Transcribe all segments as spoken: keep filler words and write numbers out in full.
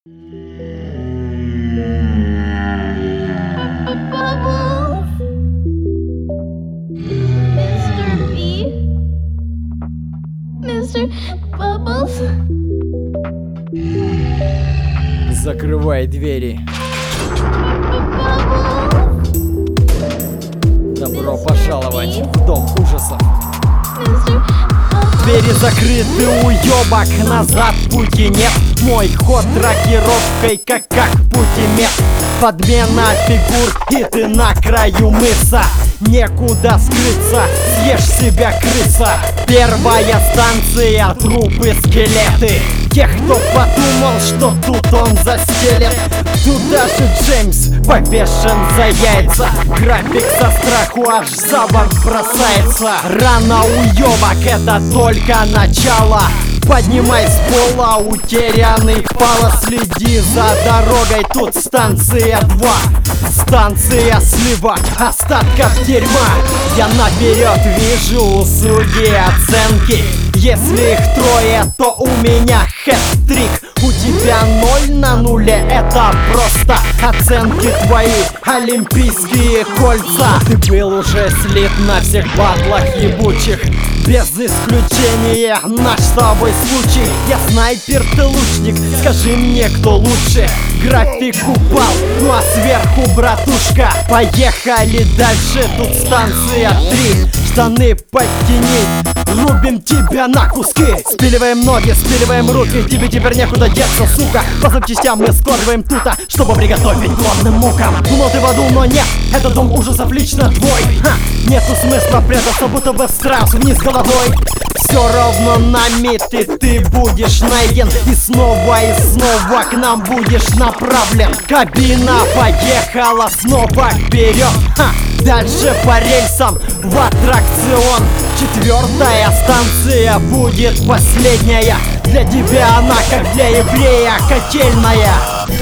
Bubbles? мистер B? мистер Bubbles? Закрывай двери. Добро пожаловать в дом ужасов. Двери закрыты, уёбок, назад пути нет. Мой ход рокировкой, как как путемет. Подмена фигур, и ты на краю мыса. Некуда скрыться, съешь себя, крыса. Первая станция, трупы, скелеты. Тех, кто подумал, что тут он застелет. Тут даже Джеймс повешен за яйца. График со страху аж за борт бросается. Рано, уёбок, это только начало. Поднимай с пола утерянный пала. Следи за дорогой, тут станция два. Станция слива остатков дерьма. Я наперед вижу услуги оценки. Если их трое, то у меня хэт-трик. У тебя ноль на нуле, это просто оценки твои, олимпийские кольца. Ты был уже слит на всех батлах ебучих. Без исключения наш с тобой случай. Я снайпер, ты лучник, скажи мне, кто лучше. График упал, ну а сверху братушка. Поехали дальше, тут станция три. Штаны подтяни, рубим тебя на куски. Спиливаем ноги, спиливаем руки. Тебе теперь некуда деться, сука. По запчастям мы складываем тута, чтобы приготовить главным мукам. Думал ты в аду, но нет, это дом ужасов лично твой. Ха! Нету смысла прятаться, будто бы страус вниз головой. Все равно на мете ты будешь найден. И снова и снова к нам будешь направлен. Кабина поехала снова вперед. Ха! Дальше по рельсам в аттракцион. Четвертая станция будет последняя. Для тебя она, как для еврея, котельная.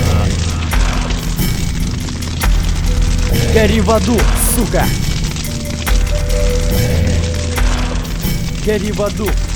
Гори в аду, сука. Гори в аду.